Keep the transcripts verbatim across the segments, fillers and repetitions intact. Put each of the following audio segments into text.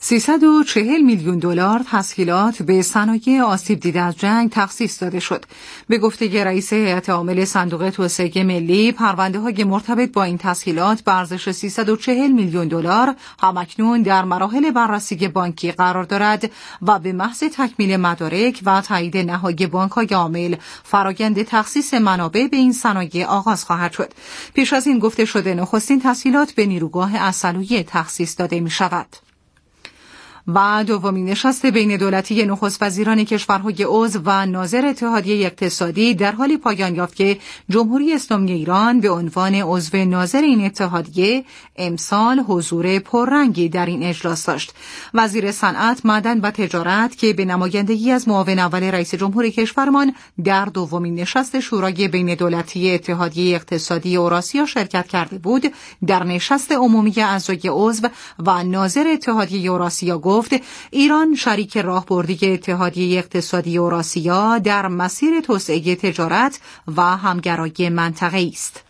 سیصد و چهل میلیون دلار تسهیلات به صنایع آسیب دیده از جنگ تخصیص داده شد. به گفته رئیس هیئت عامل صندوق توسعه ملی، پرونده‌های مرتبط با این تسهیلات به ارزش سیصد و چهل میلیون دلار همکنون در مراحل بررسی بانکی قرار دارد و به محض تکمیل مدارک و تایید نهایی بانک‌های عامل، فرآیند تخصیص منابع به این صنایع آغاز خواهد شد. پیش از این گفته شده نخستین تسهیلات به نیروگاه عسلویه تخصیص داده می‌شود. و دومین نشست بین دولتی نخست وزیران کشورهای عضو و ناظر اتحادیه اقتصادی در حالی پایان یافت که جمهوری اسلامی ایران به عنوان عضو ناظر این اتحادیه امسال حضور پررنگی در این اجلاس داشت. وزیر صنعت، معدن و تجارت که به نمایندگی از معاون اول رئیس جمهور کشورمان در دومین نشست شورای بین دولتی اتحادیه اقتصادی اوراسیا شرکت کرده بود، در نشست عمومی اعضای عضو و ناظر اتحادیه اوراسیا گفت ایران شریک راهبردی اتحادیه اقتصادی اوراسیا در مسیر توسعه تجارت و همگرایی منطقه‌ای است.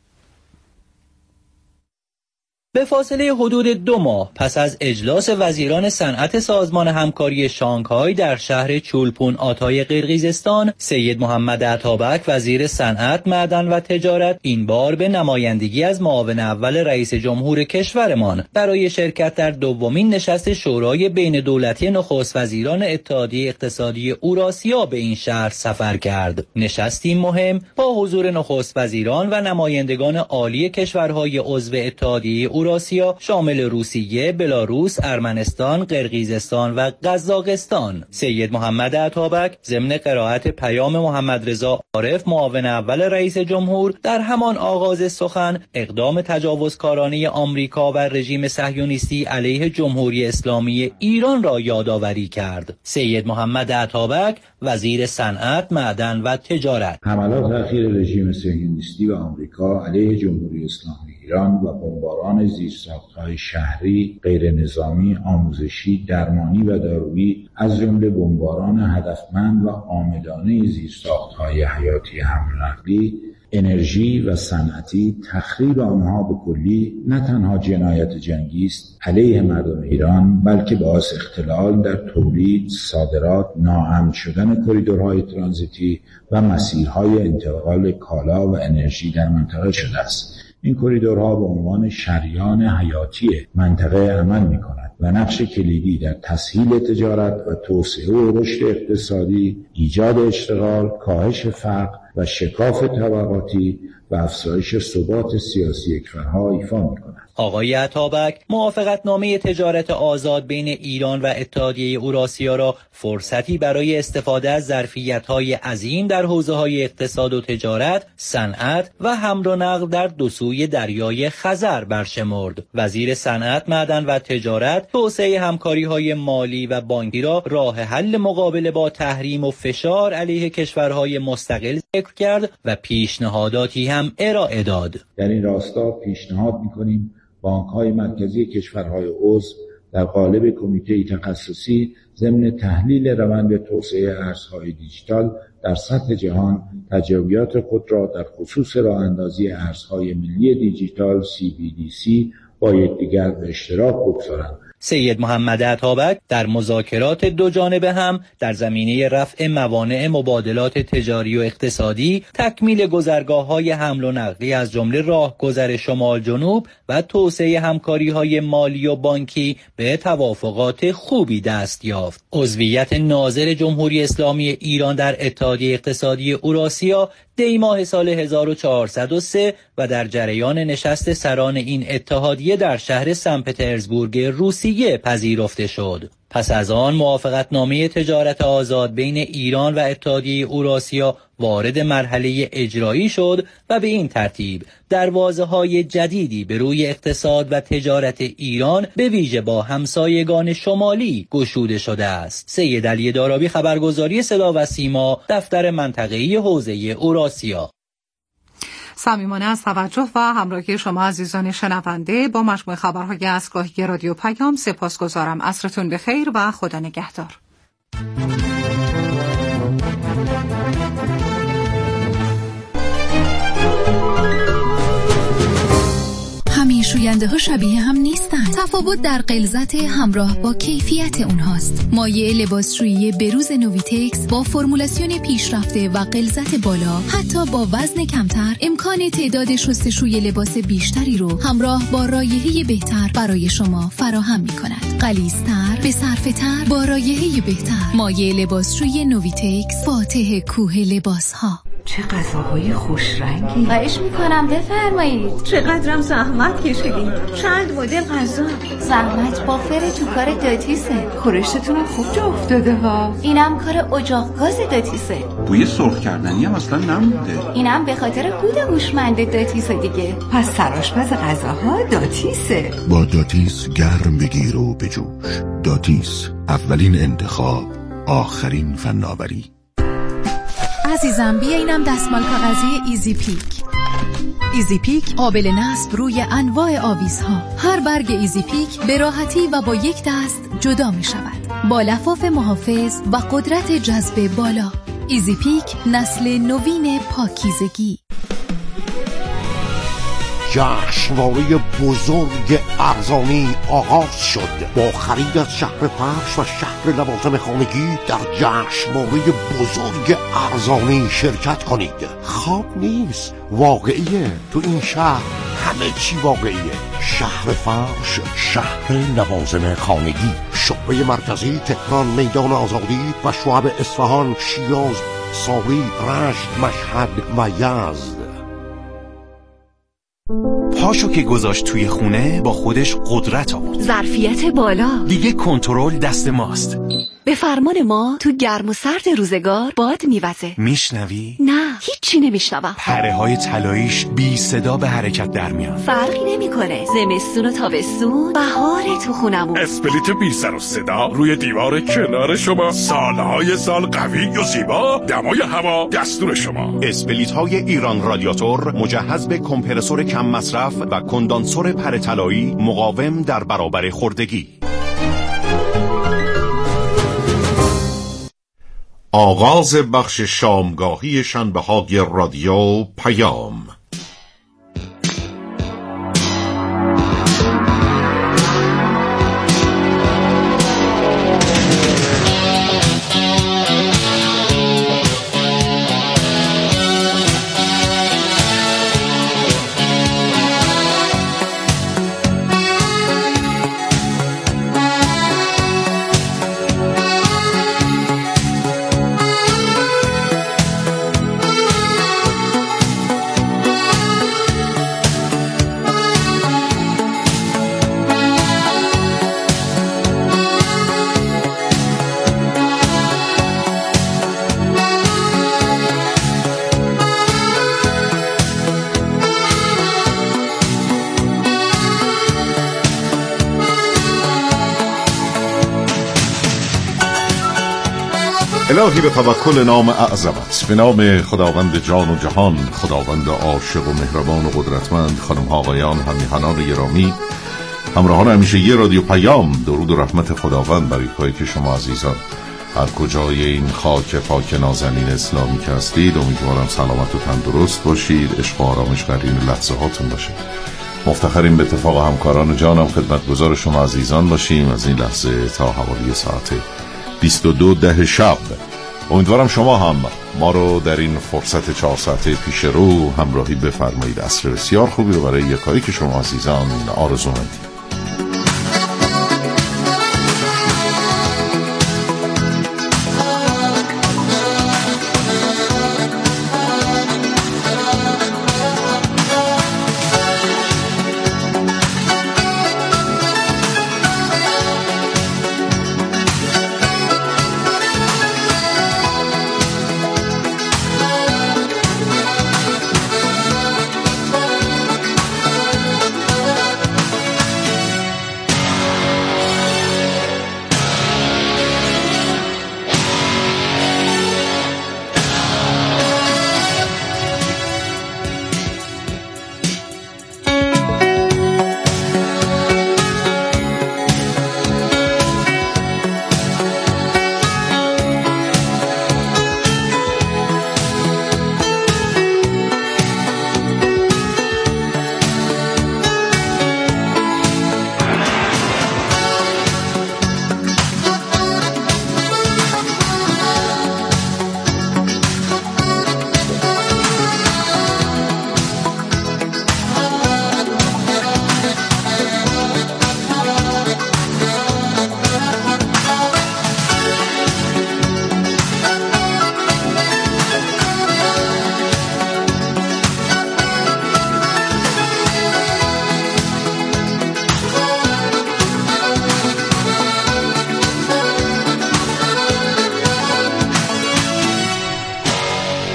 به فاصله حدود دو ماه پس از اجلاس وزیران صنعت سازمان همکاری شانگهای در شهر چولپون آتای قرقیزستان، سید محمد اتابک وزیر صنعت، معدن و تجارت این بار به نمایندگی از معاون اول رئیس جمهور کشورمان برای شرکت در دومین نشست شورای بین دولتی نخست وزیران اتحادیه اقتصادی اوراسیا به این شهر سفر کرد. نشستی مهم با حضور نخست وزیران و نمایندگان عالی کشورهای عضو اتحادیه اوراسیا شامل روسیه، بلاروس، ارمنستان، قرقیزستان و قزاقستان. سید محمد اتابک ضمن قرائت پیام محمد رضا عارف معاون اول رئیس جمهور در همان آغاز سخن اقدام تجاوزکارانه آمریکا و رژیم صهیونیستی علیه جمهوری اسلامی ایران را یادآوری کرد. سید محمد اتابک وزیر صنعت، معدن و تجارت: حملات اخیر رژیم صهیونیستی و آمریکا علیه جمهوری اسلامی ایران و بمباران زیرساخت‌های شهری، غیر نظامی، آموزشی، درمانی و دارویی از جمله بمباران هدفمند و عاملانه زیرساخت‌های حیاتی حمل و نقلی، انرژی و صنعتی، تخریب آنها به کلی نه تنها جنایت جنگی است علیه مردم ایران، بلکه باعث اختلال در تولید، صادرات، ناامن شدن کریدورهای ترانزیتی و مسیرهای انتقال کالا و انرژی در منطقه شده است. این کریدورها به عنوان شریان حیاتی منطقه عمل می‌کنند و نقش کلیدی در تسهیل تجارت و توسعه و رشد اقتصادی، ایجاد اشتغال، کاهش فقر و شکاف طبقاتی و افزایش ثبات سیاسی کشورها ایفا می‌کنند. آقای اتابک موافقتنامه تجارت آزاد بین ایران و اتحادیه اوراسیا را فرصتی برای استفاده از ظرفیت‌های عظیم در حوزه‌های اقتصاد و تجارت، صنعت و حمل و نقل در دو سوی دریای خزر برشمرد. وزیر صنعت، معدن و تجارت توسعه همکاری‌های مالی و بانکی را راه حل مقابله با تحریم و فشار علیه کشورهای مستقل ذکر کرد و پیشنهاداتی هم ارائه داد. در این راستا پیشنهاد می‌کنیم بانک‌های مرکزی کشورهای عضو در قالب کمیته تخصصی ضمن تحلیل روند توسعه ارزهای دیجیتال در سطح جهان تجربیات خود را در خصوص راه‌اندازی ارزهای ملی دیجیتال سی بی دی سی با یکدیگر به اشتراک بگذارند. سید محمد اتابک در مذاکرات دو جانبه هم در زمینه رفع موانع مبادلات تجاری و اقتصادی، تکمیل گذرگاه‌های حمل و نقلی از جمله راهگذر شمال جنوب و توسعه همکاری‌های مالی و بانکی به توافقات خوبی دست یافت. عضویت ناظر جمهوری اسلامی ایران در اتحادیه اقتصادی اوراسیا دی ماه سال هزار و چهارصد و سه و در جریان نشست سران این اتحادیه در شهر سن پترزبورگ روسیه پذیرفته شد. پس از آن موافقتنامه تجارت آزاد بین ایران و اتحادیه اوراسیا وارد مرحله اجرایی شد و به این ترتیب دروازه‌های جدیدی به روی اقتصاد و تجارت ایران به ویژه با همسایگان شمالی گشوده شده است. سید علی دارابی، خبرگزاری صدا و سیما، دفتر منطقه‌ای حوزه اوراسیا. صمیمانه از توجه و همراهی شما عزیزان شنونده با مجموع خبرهای عصرگاهی رادیو پیام سپاسگزارم. عصرتون بخیر و خدا نگهدار. همیشه شوینده ها شبیه هم نیستن. تفاوت در غلظت همراه با کیفیت اونهاست. مایع لباسشویی بروز نویتکس با فرمولاسیون پیشرفته و غلظت بالا، حتی با وزن کمتر، امکان تعداد شستشوی لباس بیشتری رو همراه با رایحه بهتر برای شما فراهم می‌کند. غلیظ‌تر، به صرفه‌تر، با رایحه بهتر. مایع لباسشویی نویتکس، فاتح کوه لباس‌ها. چه غذاهای خوش رنگی. خواهش میکنم بفرمایید. چقدرم زحمت کشیدین. چند مدل غذا. زحمت با فر تو کار داتیسه. خورشتتون خوب جا افتاده ها. اینم کار اجاق گاز داتیسه. بوی سرخ کردنی هم اصلا نمونده. اینم به خاطر هود هوشمند داتیسه دیگه. پس سرآشپز غذاها داتیسه. با داتیس گرم بگیر و بجوش. داتیس، اولین انتخاب، آخرین فناوری. عزیزم بیا اینم دستمال کاغذی ایزی پیک. ایزی پیک قابل نصب روی انواع آویزها. هر برگ ایزی پیک به راحتی و با یک دست جدا می شود، با لفاف محافظ و قدرت جذب بالا. ایزی پیک نسل نوین پاکیزگی. جشنواره بزرگ ارزانی آغاز شد. با خرید از شهر فرش و شهر لوازم خانگی در جشنواره بزرگ ارزانی شرکت کنید. خواب نیست، واقعیه. تو این شهر همه چی واقعیه. شهر فرش، شهر لوازم خانگی، شعبه مرکزی تهران، میدان آزادی و شعب اصفهان، شیراز، ساری، رشت، مشهد و یزد. پاشو که گذاشت توی خونه با خودش قدرت آورد. ظرفیت بالا. دیگه کنترل دست ماست. به فرمان ما تو گرم و سرد روزگار باد میوزه. میشنوی؟ نه، هیچی نمیشنوم. پره های طلاییش بی صدا به حرکت در میان. فرقی نمیکنه. زمستون و تابستون، بهار تو خونمون. اسپلیت بی سر و صدا روی دیوار کنار شما، سالهای سال قوی و زیبا، دمای هوا دستور شما. اسپلیت های ایران رادیاتور مجهز به کمپرسور کم مصرف و کندانسور پره طلایی مقاوم در برابر خردگی. آغاز بخش شامگاهی شنبه‌های رادیو پیام. الهی به توکل نام اعظمت، به نام خداوند جان و جهان، خداوند عاشق و مهربان و قدرتمند. خانم ها آقایان، همیهنان گرامی، همراهان همیشه یه رادیو پیام، درود و رحمت خداوند بر پای که شما عزیزان هر کجای این خاک پاک نازنین اسلامی که هستید. امیدوارم سلامت و تندرست باشید، عشق و آرامش قرین لحظه هاتون باشه. مفتخریم به اتفاق همکاران جانم خدمتگزار شما عزیزان باشیم از این لحظه تا حوالی ساعت بیست و دو ده شب. امیدوارم شما هم ما رو در این فرصت چهار ساعته پیش رو همراهی بفرمایید. عصر بسیار خوبی رو برای یکایی که شما عزیزان آرزو مندید.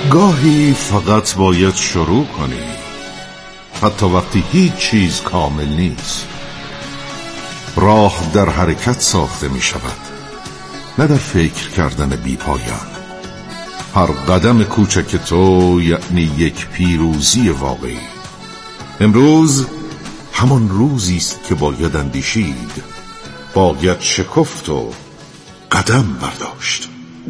گاهی فقط باید شروع کنی، حتی وقتی هیچ چیز کامل نیست. راه در حرکت ساخته می شود، نه در فکر کردن بی پایان. هر قدم کوچک تو یعنی یک پیروزی واقعی. امروز همان روزی است که باید اندیشید، باید شکفت و قدم برداشت.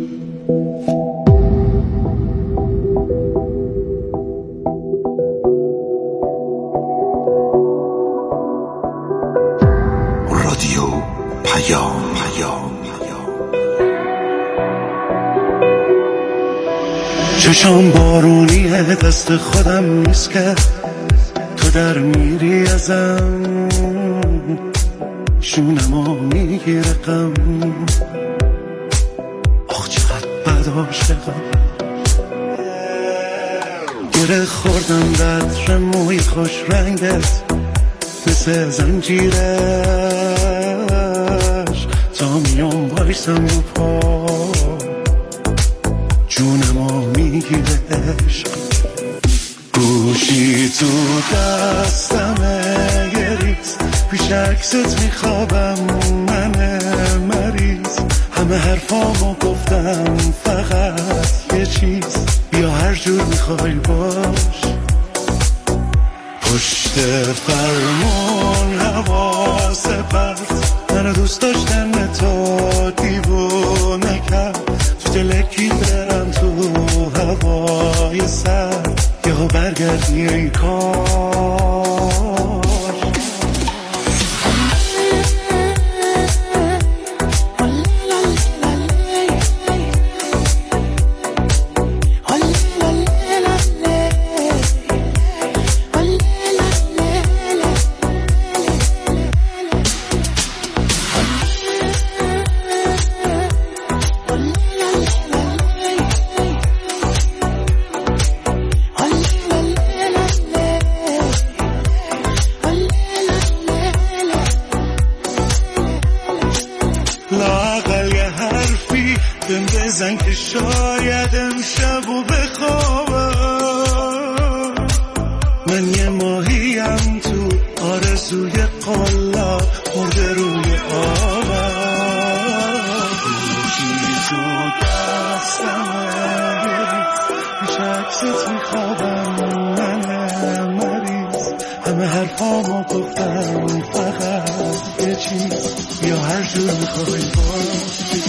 رادیو پیام پیام چشام بارونیه، دست خودم نیست که تو در میری ازم، شونمو میگیره غم. آخ چقدر بد عاشقم، گره خوردم بطر موی خوش رنگت مثل زنجیرش، تا میام بایستم رو پا جونمو میگیره عشق. گوشی تو دستمه یه ریز، پیش عکست میخوابم من مریض. همه حرفامو گفتم فقط یه چیز، یا هر جور میخوای باش. پشت فرمون حواس پرت، منو دوست داشتن تو دیوونه کرد. تو دلکی برم تو هوای سر، یهو برگردی ای کار. لااقل یه حرفی بهم بزن که شاید امشب و بخوابم. من یه ماهیم تو آرزوی قلاب مرده روی آبم. گوشی تو دستمه پیش عکست میخوابم من مریض. همه حرفامو گفتم فقط یه چیز، یا هر جور میخوای باشی.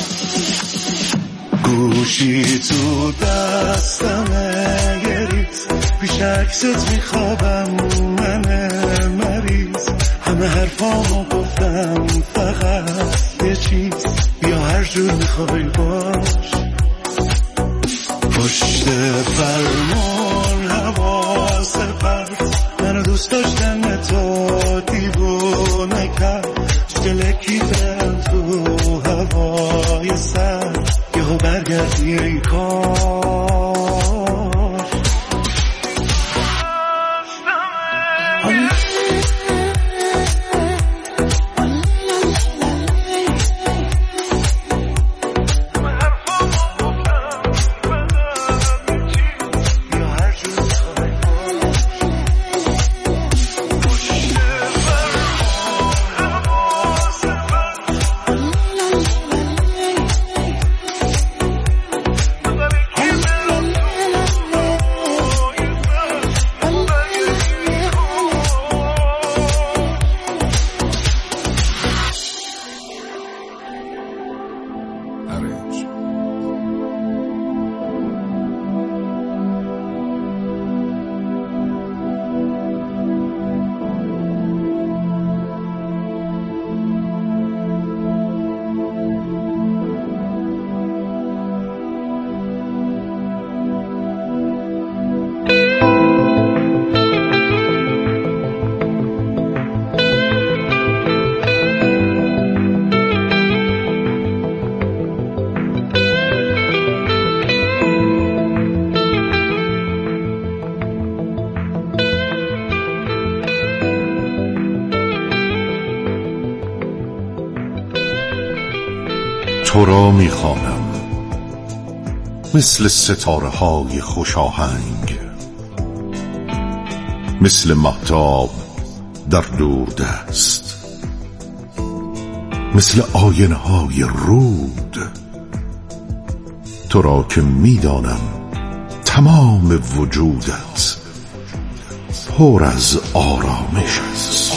گوشی تو دستمه یه ریز، پیش عکست میخوابم من مریض. همه حرفامو گفتم فقط یه چیز، یا هر جور میخوای باشی. پشت فرمون حواس پرت، منو دوست داشتن تو دیوونه کرد. دلکی برم تو هوای سر، یهو برگردی ای کار. تو را میخوانم مثل ستاره های خوش آهنگ، مثل مهتاب در دور دست، مثل آینه های رود. تو را که میدانم تمام وجودت پر از آرامش است.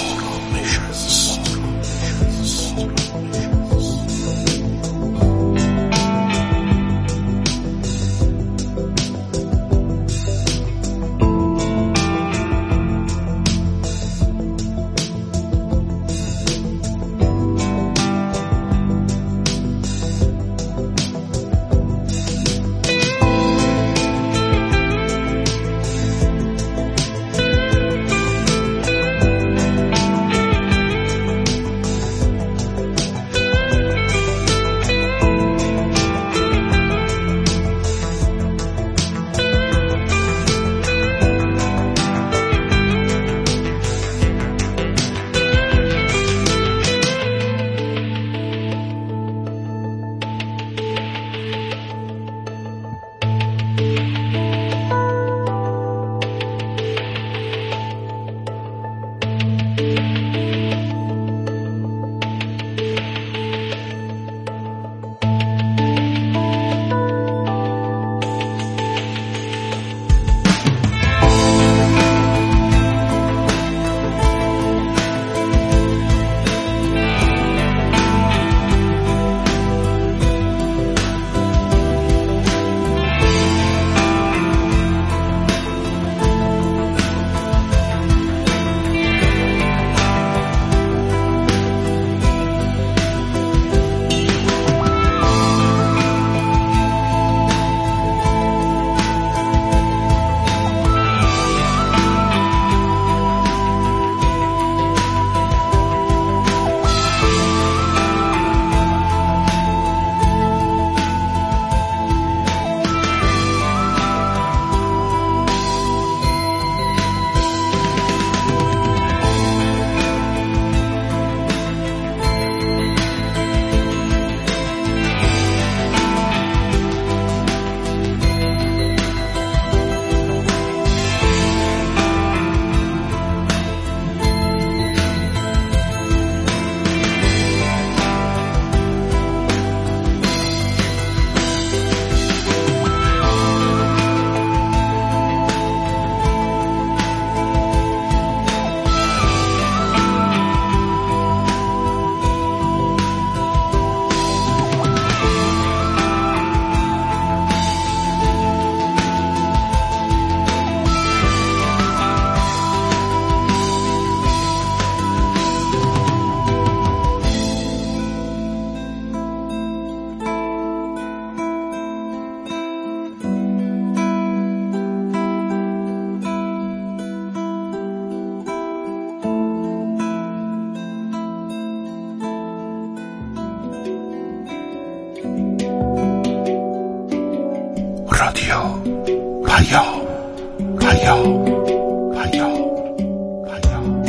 رادیو پیام پیام پیام پیام.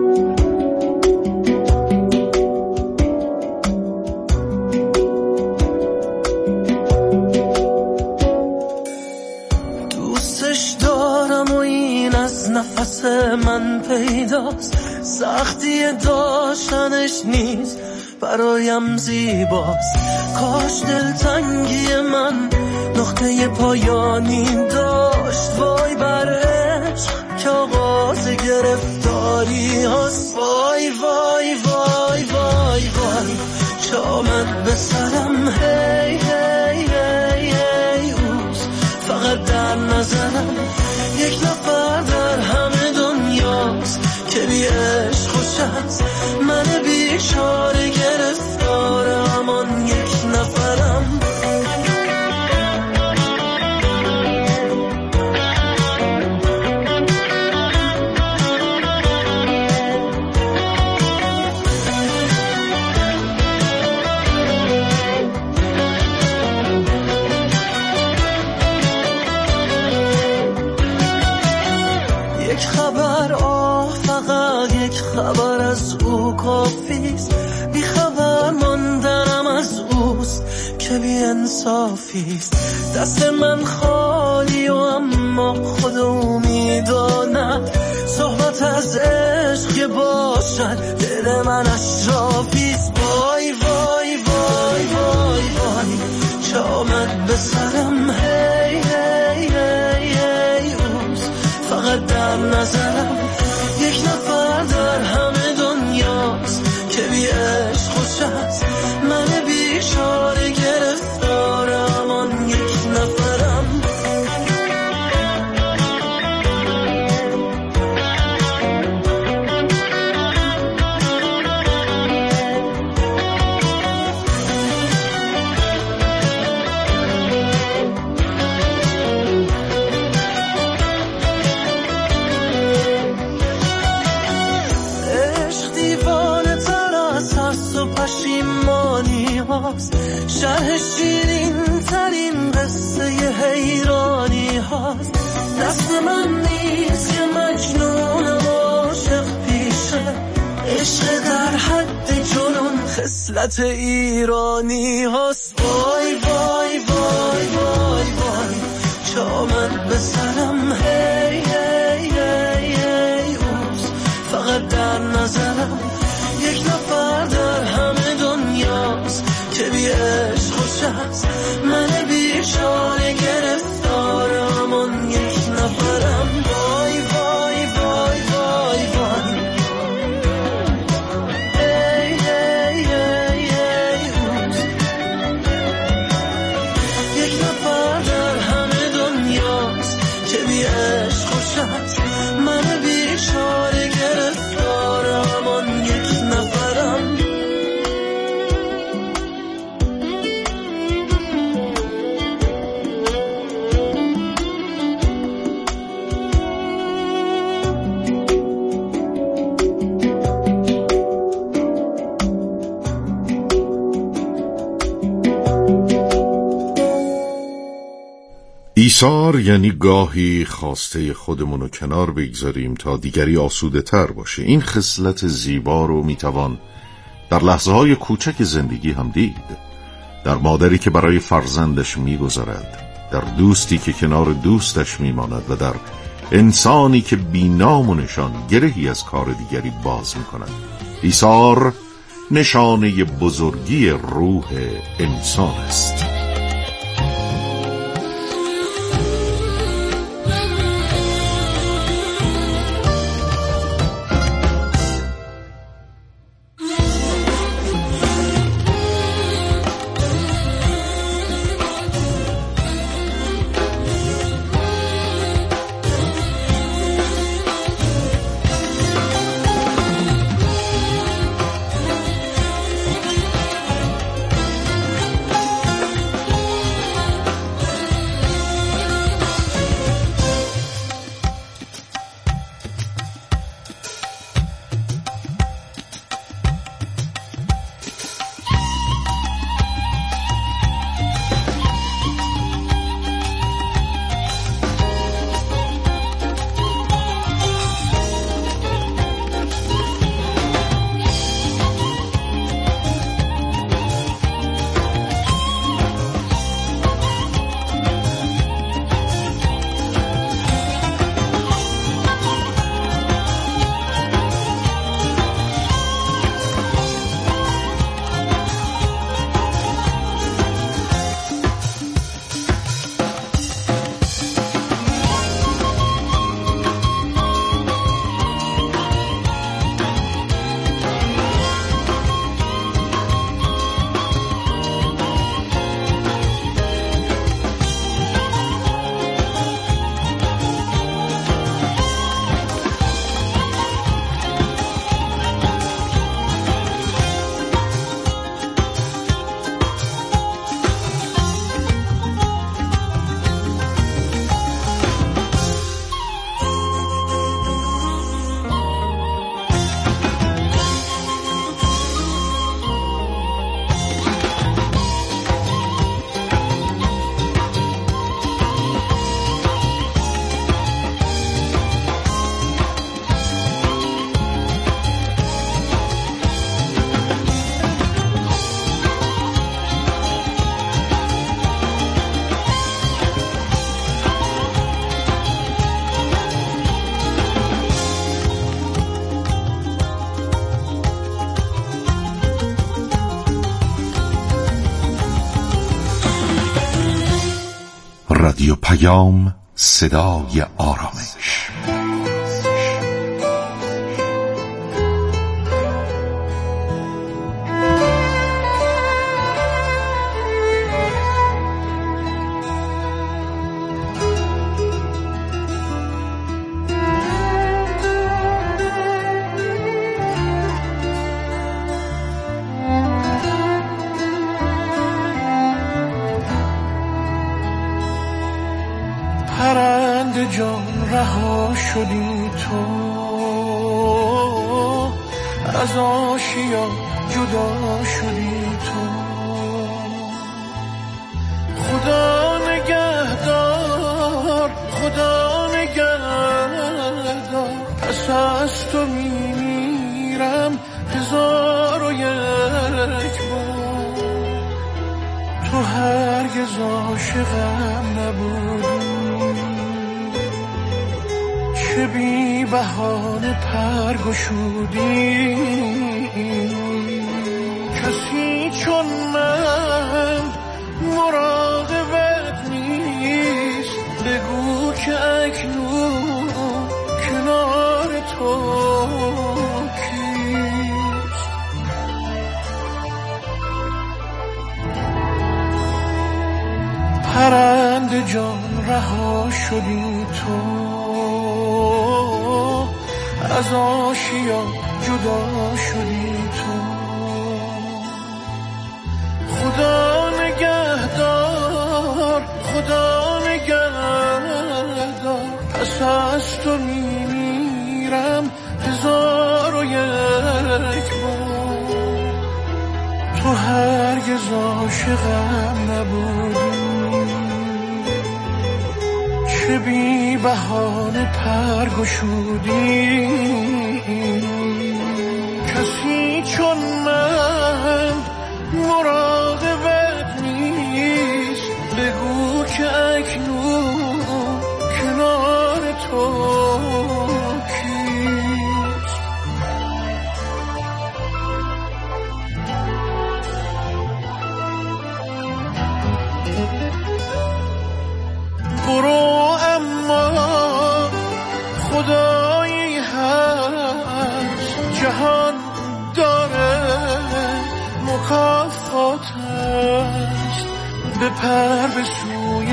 دوستش دارم و این از نفس من پیداست، سختی داشتنش نیست برایم زیباست. کاش دلتنگی من نقطه پایانی داشت، وای بر عشق که آغاز گرفتاری هست. وای وای وای وای وای چه آمد به سرم، هی هی هی هی اوز فقط در نظرم یک نفر در همه دنیاست که بی عشق خوش است. من بیچاره گرفتار همان یک نفرم. که بی انصافیست. دست من خالی و اما خودو میداند صحبت از عشق که باشد دل من اشرافیست. وای وای وای وای وای چه آمد به سرم هی هی هی هی اوز فقط در نظرم یک نفر در همه دنیاست که بی عشق خوش است. من بیچاره گرفتارم آن یک نفرم. شرح شیرین ترین قصه حیرانی هاست. دست من نیست که مجنونم عاشق پیشه. عشق در حد جنون خصلت ایرانی هاست. وای وای وای وای وای چه آمد به سرم هی هی هی هی اوز فقط در نظرم یک نفر در همه دنیاست که بی عشق خوش است. من بیچاره گرفتارم آن یک نفرم. وای وای وای وای وای ای ای ای ای اوز یک نفر در همه دنیاست که بی عشق خوش است. من بیچاره گرفتارم آن یک نفرم. ایثار یعنی گاهی خواسته خودمون رو کنار بگذاریم تا دیگری آسوده تر باشه. این خصلت زیبا رو میتوان در لحظه های کوچک زندگی هم دید. در مادری که برای فرزندش میگذارد، در دوستی که کنار دوستش میماند و در انسانی که بی نام و نشان گرهی از کار دیگری باز میکند. ایثار نشانه بزرگی روح انسان است. رادیو پیام، صدای آرامش. پرنده جان رها شدی تو، از آشیان جدا شدی تو. خدا نگهدار، خدا نگهدار، پس از تو میمیرم هزار و یک بار. تو هرگز عاشقم نبودی، چه بی بهانه پر گشودی. کسی چون من مراقبت نیست، بگو که اکنون کنار تو کیست. پرنده جان رها شدی تو، از آشیان جدا شدی تو. خدا نگهدار، خدا نگهدار، پس از تو میمیرم هزار و یک بار. تو هرگز عاشقم نبودی، چه بی بهانه پر گشودی. کسی چون من مراقبت نیست، بگو که اکنون کنار تو کیست. برو خدایی هست، جهان داره مکافات هست. بپر به سوی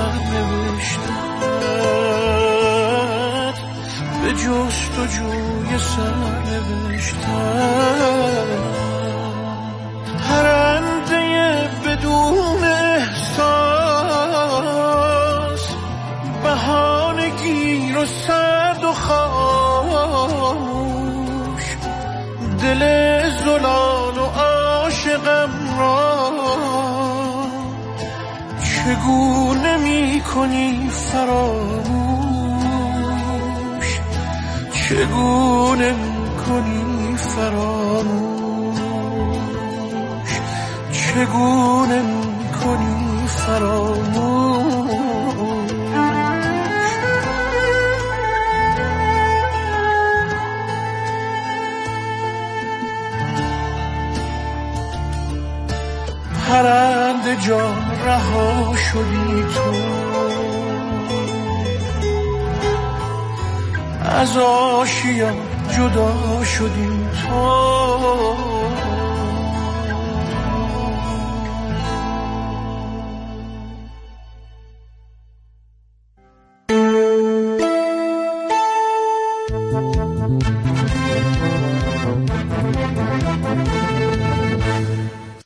سرنوشتت، به جستجوی سرنوشتت. پرنده بدون احساس، بهانه گیر و سرد و خاموش. دل زلال و عاشقم را چگونه می کنی فراموش، چگونه می کنی فراموش، چگونه می کنی فراموش. پرنده جان رها شدی تو، از آشیان جدا شدی تو.